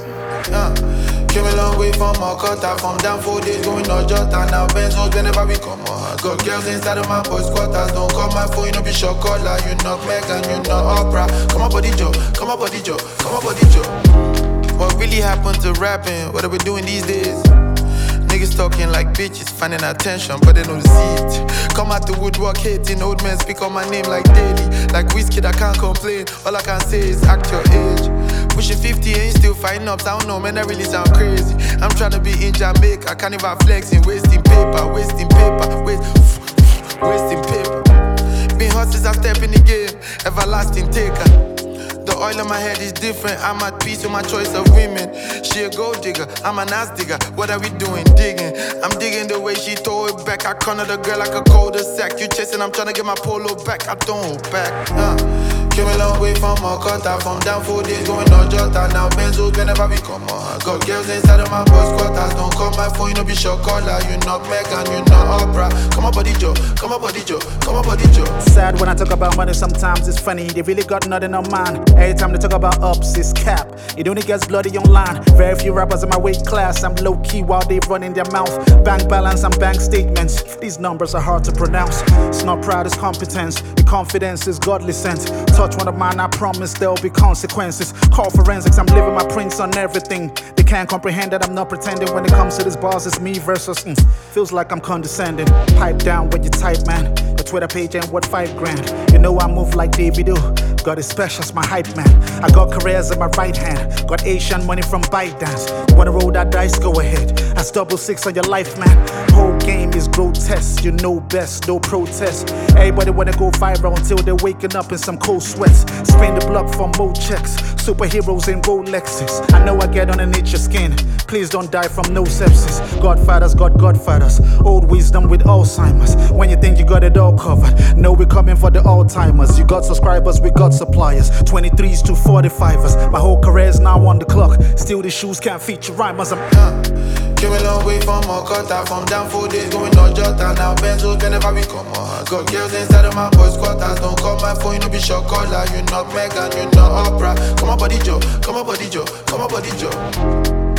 Came a long way from Okota, from down 4 days going no Jota. Now Benzos whenever we come on. Got girls inside of my boys' quarters. Don't call my phone, you know be short caller. You not Megan, you not Oprah. Come on body Joe, come on body Joe, come on body Joe. What really happened to rapping? What are we doing these days? Niggas talking like bitches, finding attention, but they don't see it. Come out the woodwork hating, old men speak on my name like daily. Like whiskey, I can't complain, all I can say is act your age. Pushing 50 ain't still fighting ups, I don't know, man, that really sound crazy. I'm trying to be in Jamaica, I can't even flexing, wasting paper, wasting paper. Been hot since I step in the game, everlasting taker. The oil on my head is different, I'm at peace with my choice of women. She a gold digger, I'm an ass digger, what are we doing? Digging, I'm digging the way she throw it back. I corner the girl like a cul-de-sac. You chasing, I'm trying to get my polo back, I don't hold back. Came a long way from Okota, from down 4 days going no Jota. Now Benzos whenever we come on. Got girls inside of my boys' quarters. Don't call my phone, you know be short caller. You not Megan, you not Oprah. Come on body Joe, come on body Joe, come on body Joe. Sad when I talk about money, sometimes it's funny. They really got nothing on mine. Every time they talk about ups, it's cap. It only gets bloody online. Very few rappers in my weight class. I'm low key while they run in their mouth. Bank balance and bank statements. These numbers are hard to pronounce. It's not proud, it's competence. The confidence is godly sense. Touch one of mine, I promise there'll be consequences. Call forensics, I'm living my prints on everything. They can't comprehend that I'm not pretending. When it comes to this bars, it's me versus feels like I'm condescending. Pipe down when you type, man. Your Twitter page ain't worth $5,000. You know I move like Davido. Got it special's my hype man. I got careers in my right hand. Got Asian money from ByteDance. Wanna roll that dice, go ahead. That's 666 on your life, man. Whole game is grotesque. You know best, no protest. Everybody wanna go viral until they're waking up in some cold sweats. Spin the block for more checks. Superheroes in Rolexes. I know I get underneath your skin. Please don't die from no sepsis. Godfathers got godfathers. Old wisdom with Alzheimer's. When you think you got it all covered, no, we're coming for the all-timers. You got subscribers, we got suppliers. 23s to 45ers. My whole career's now on the clock. Still the shoes can't feature rhymers. Came a long way from Okota, from down 4 days going no Jota. Now Benzos whenever we come on. Got girls inside of my boys' quarters. Don't call my phone, you know be short caller. You not Megan, you not Oprah. Come on body Joe, come on body Joe, come on body Joe.